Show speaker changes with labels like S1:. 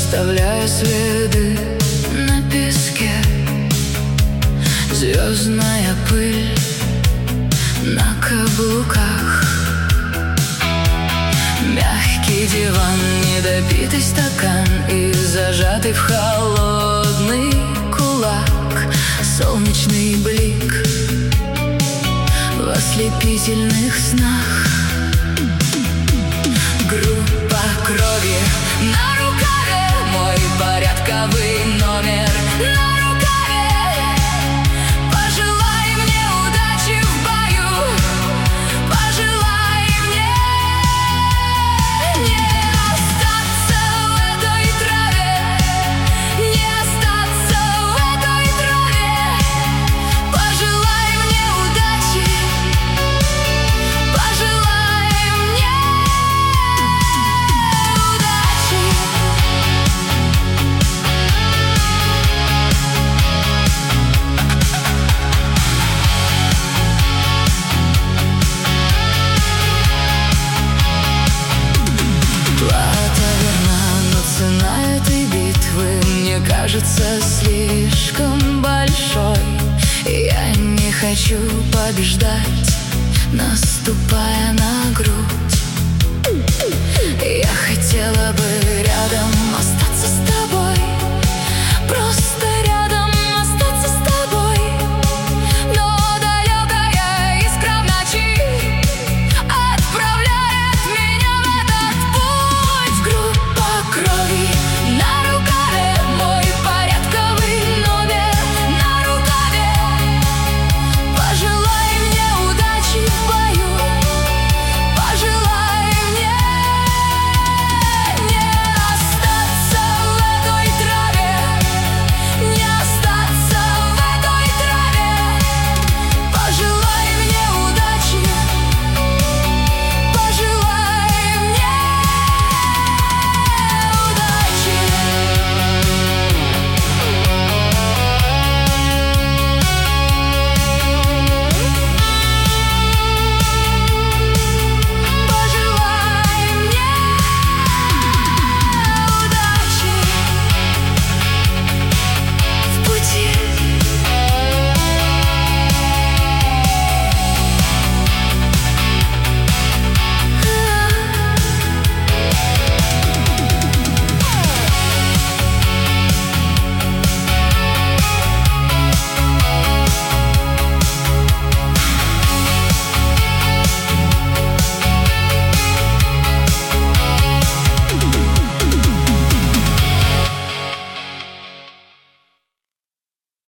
S1: оставляя следы на песке. Звездная пыль на каблуках, мягкий диван, недопитый стакан и зажатый в холодный кулак солнечный блик в ослепительных снах. Группа крови на рукаве, мой порядковый номер на рукаве. Пожелай мне удачи в бою, пожелай мне не остаться в этой траве, не остаться в этой траве. Пожелай мне удачи, пожелай мне удачи. Плата верна, но цена этой битвы мне кажется слишком большой. Я не хочу побеждать, наступая на грудь. Я хотела бы рядом остаться с тобой.